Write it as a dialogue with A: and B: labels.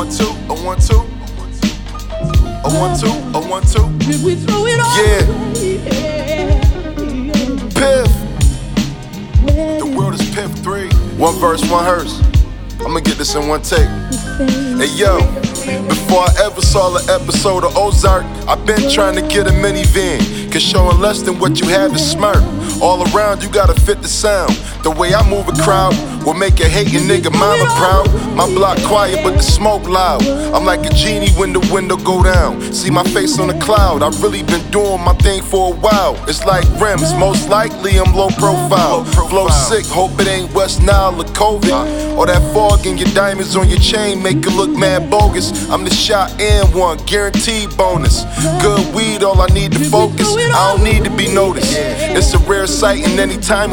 A: 2, a 1, 2. A 1, 2, a 1, 2.
B: Did we throw it all?
A: Yeah.
B: Yeah.
A: Piff. The world is Piff 3. One verse, one hearse. I'ma get this in one take. Hey yo, before I ever saw an episode of Ozark, I've been trying to get a minivan. Cause showing less than what you have is smirk. All around you gotta fit the sound. The way I move a crowd will make a hating nigga mama proud. My block quiet but the smoke loud. I'm like a genie when the window go down. See my face on the cloud, I've really been doing my thing for a while. It's like rims, most likely I'm low profile. Flow sick, hope it ain't West Nile or COVID. Or that fog in your diamonds on your chain make it look mad bogus. I'm the shot and one, guaranteed bonus. Good weed, all I need to focus. I don't need to be noticed. It's a rare sight and anytime